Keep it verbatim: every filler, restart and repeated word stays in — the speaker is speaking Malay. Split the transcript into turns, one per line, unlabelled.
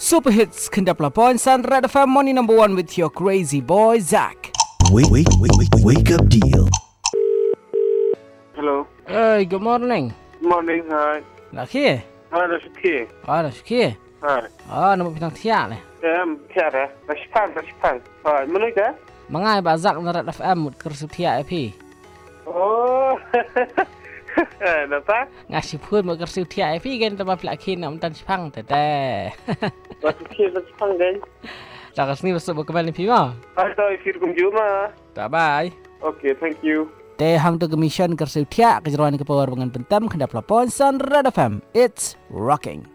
Super Hits Kendap Lapon Sun Red F M Morning Number One with your crazy boy Zach.
Wake, wake, wake, wake, wake up deal.
Hello.
Hey, good morning.
Morning, hi.
Nak kia?
Hi, that's okay.
Ah, dah kia.
Hi.
Ah, nama pinang tiak ni.
Um, Tiara. Rashpan, Rashpan. Hi, mana ke?
Mangai ba Zach na Red F M kersu tiak pi.
Oh. Napa?
Ngasih pun mo kersu tiak pi kan tambah pelakin nak mentan Jepang tete.
Masih okay, Rashpan kan?
Dah kasni masuk berkembali pi mah.
Hai, tahu ifir kumjuma.
Bye bye.
Okay, thank you.
Te hang tu commission kersu tiak kejeruan ke power dengan pentam kendap lapon Sun Red F M. It's rocking.